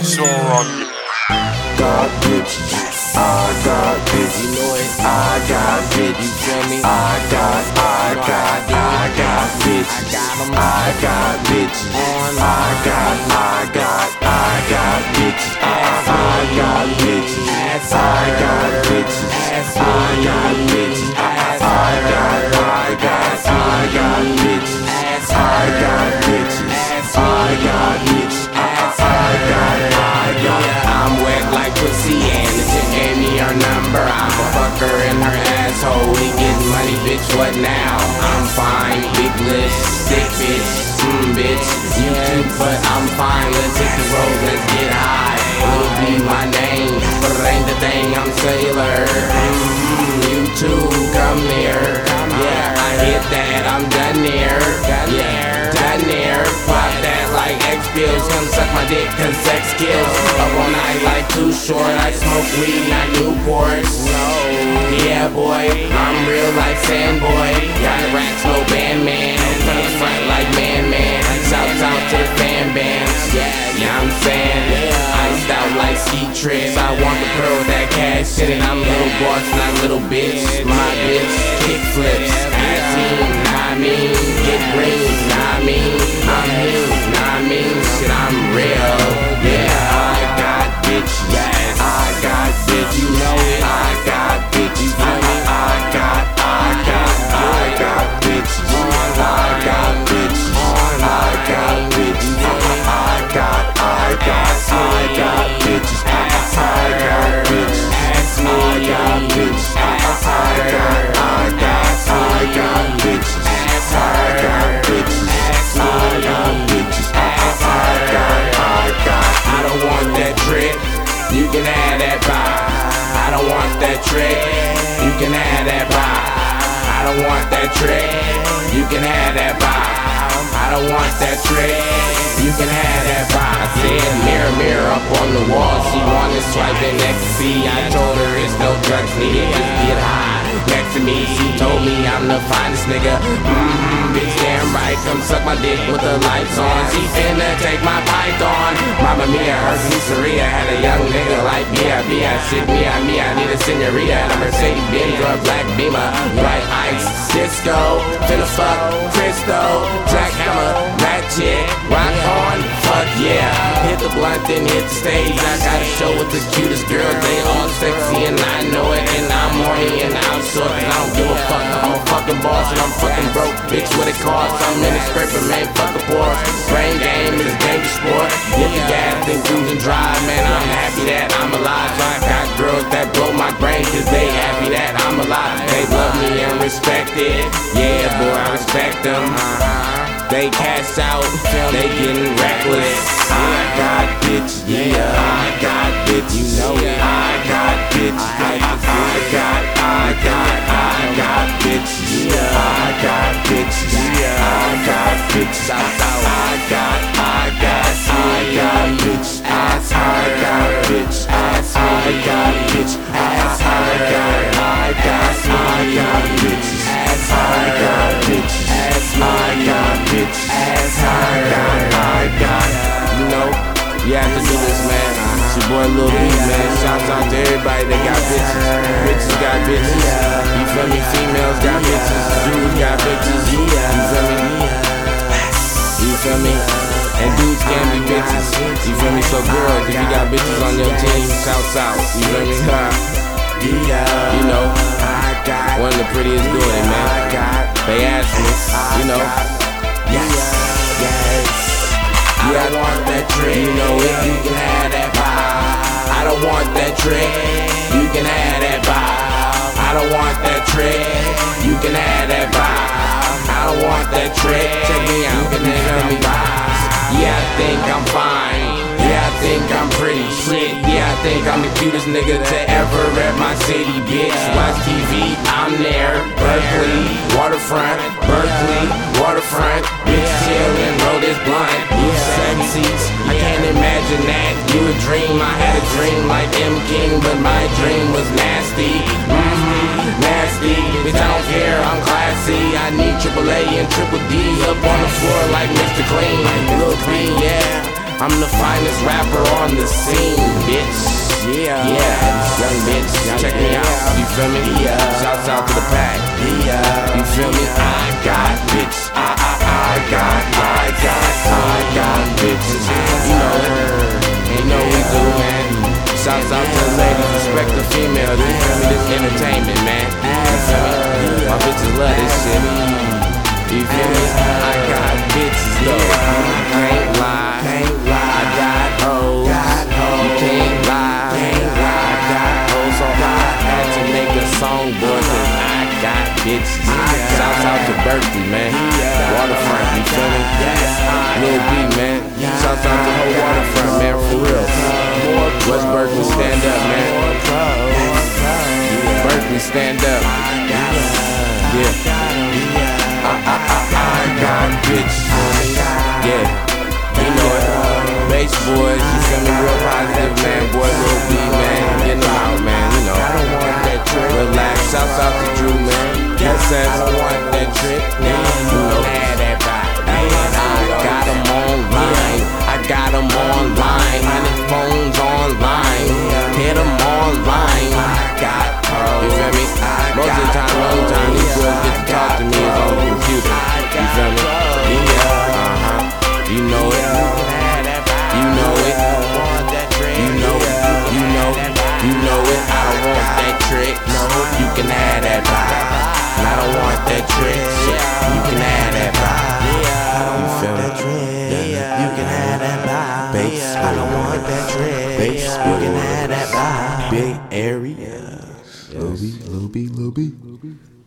So on. Got bitches, I got bitches, you know it. I got bitches, you feel me? I got bitches, I got bitches, I got bitches, I got bitches, I got bitches, I got bitches, I got bitches, I got bitches, I got bitches, I'm wet like pussy and the chick gave me her number. I'm a fucker in her asshole. We getting money, bitch, what now? I'm fine, big list, sick bitch, bitch. You too, but I'm fine. Let's hit the road, let's get high. Will be my name, but it ain't the thing, I'm cellular. You too, come here. Yeah, I hit that, I'm done here. Yeah, done here. Pop that like X pills. Come suck my dick, cause sex kills. Up all night like Too Short. I smoke weed, not Newports. Yeah, boy, I'm real like Sandboy. Got the racks, no man. From the front like man. Shouts out to the fan bands. Yeah, I'm saying. Iced out like ski trips. I want the pearl with that cash in it. I'm little boss, not little bitch. My bitch, kick flips. I mean, get green. I mean, I'm new. I mean, shit, I'm real. Yeah, I got bitches. Yes, I got bitches. You know it. I got bitches. I got bitches. I got bitches. I got bitches. I got bitches. I got bitches. Ask me. I got bitches. I got bitches. I got bitches. I don't want that trick. You can have that vibe. I don't want that trick. You can have that vibe. I don't want that trick. You can have that vibe. I don't want that trick. You can have that vibe. I said mirror up on the wall. She wanted swiping ecstasy. I told her it's no drugs needed. Just get high. Next to me, she told me I'm the finest nigga. Bitch, damn right. Come suck my dick with the lights on. She finna take my python. Mamma mia, her pizzeria had a young nigga like Bia. Shit, me, I need a senorita and a Mercedes Benz or a black Beamer. Bright Ice, Cisco, finna fuck, Cristo, Jackhammer, that chick, rock on, fuck yeah. Hit the blunt, then hit the stage. I got a show with the cutest girls. They all sexy and I know it. And I'm horny and I'm short and I don't give a fuck. I'm a fucking boss and I'm fucking broke. Bitch, what it costs? I'm in a scraper, man, fuck a Porsche. Brain game is a dangerous sport. Get the gas, then cruise and drive. Man, I'm happy that I'm alive. So I got girls that blow my brain cause they happy that I'm alive. They love me and respect it. Yeah, boy, I respect them. They cash out, they getting reckless. I got bitches, yeah, I got bitches. You know it. I got bitches. I got bitches. Yeah, I got bitches. Yeah, I got bitches. I got bitches. I got bitches. I got bitches. I got bitches. You know, you have to do this, man. It's your boy Lil B, man. Shouts out to everybody that got bitches. Bitches got bitches. You feel me? Females got bitches. Dudes got bitches. You feel me? You feel me? And dudes can be bitches. You feel me? So girls, if you got bitches on your team, shouts out. You feel me? You know, one of the prettiest doing it, man. They asked me, you know. Yes. I don't want that trick. You know if you can have that vibe. I don't want that trick. You can have that vibe. I don't want that trick. You can have that vibe. I don't want that trick. Check me out. You can have me vibe. Yeah, I think I'm fine. Yeah, I think I'm pretty shit. Yeah, I think I'm the cutest nigga to ever rep my city, bitch. Watch TV, I'm there. Berkeley, waterfront. Berkeley, waterfront. Bitch, chillin', roll this blunt. You sexies, I can't imagine that. You a dream, I had a dream like M. King, but my dream was nasty. Nasty, bitch, I don't care, I'm classy. I need AAA and Triple D up on the floor like Mr. Clean. Lil B, yeah. I'm the finest rapper on the scene, bitch. Yeah, young bitch, check me out. You feel me? Shouts out to the pack. You feel me? I got bitch. I got bitches. You know we do, man. Shouts out to the ladies, respect the females. You feel me? This entertainment, man. You feel me? My bitches love this shit. You feel me? I got bitches, though. You can't lie. I got hoes. You can't lie. I got hoes, so I had to make a song, boy, 'cause I got bitches. Shouts out to Berkeley, man. Waterfront, you feel me? Lil B, man. Shouts out to the whole Waterfront, man, for real. West Berkeley, stand up, man. Berkeley, stand up. Yeah. I got bitch. Yeah. You know it. Bass boys, you feel me? Real positive, man. Boy, Lil B, man. Get them out, man. You know. I don't want that trick. Relax. Shouts out to Drew, man. Yes, I don't want that trick. You know. I got them online. I got them online. 100 phones online. Hit them online. You feel me? Most of the time, these girls get to talk to me is on the computer. You feel me? You know it. You know it. You know it. You know it. I don't want that trick. You can have that vibe. I don't want that trick. You can have that vibe. You feel me? You can have that vibe. Bass. I don't want that trick. Bass. You can have that vibe. Big area. Lil B.